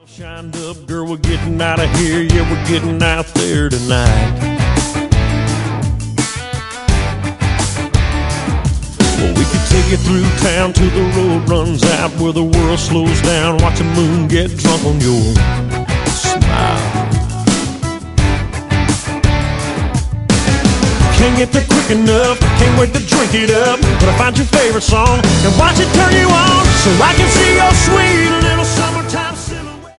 Shined up, girl, we're getting out of here. Yeah, we're getting out there tonight. Well, we could take you through town till the road runs out, where the world slows down. Watch the moon get drunk on your smile. Can't get there quick enough, can't wait to drink it up. But I find your favorite song and watch it turn you on, so I can see your sweet little song.